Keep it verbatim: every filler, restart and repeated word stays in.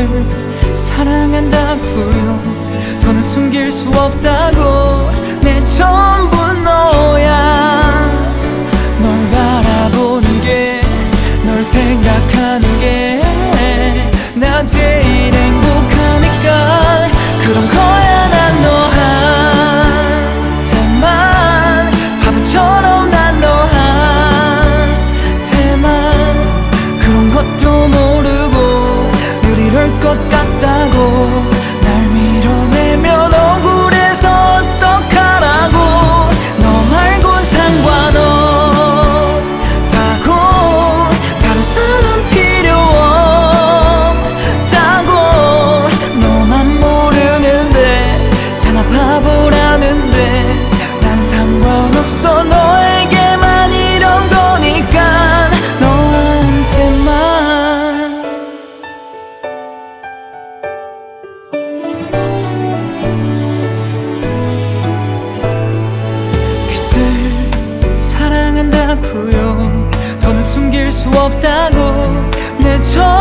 그댈 사랑한다고요. 더는 숨길 수 없다고. 내 전부 너야. 널 바라보는 게, 널 생각하는 게 나 제일 행복하니까. 그런 거야 난 너한테만, 바보처럼 난 너한테만 그런 것도 모르고 늘 이럴 것 같다고. 날 밀어내면 억울해서 어떡하라고. 너 말곤 상관없다고. 다른 사람 필요 없다고. 너만 모르는데 다 나 바보라는데. 난 상관없어 너에게만 이런 거니까. 너한테만. 그댈 사랑한다고요. 더는 숨길 수 없다고. 내 전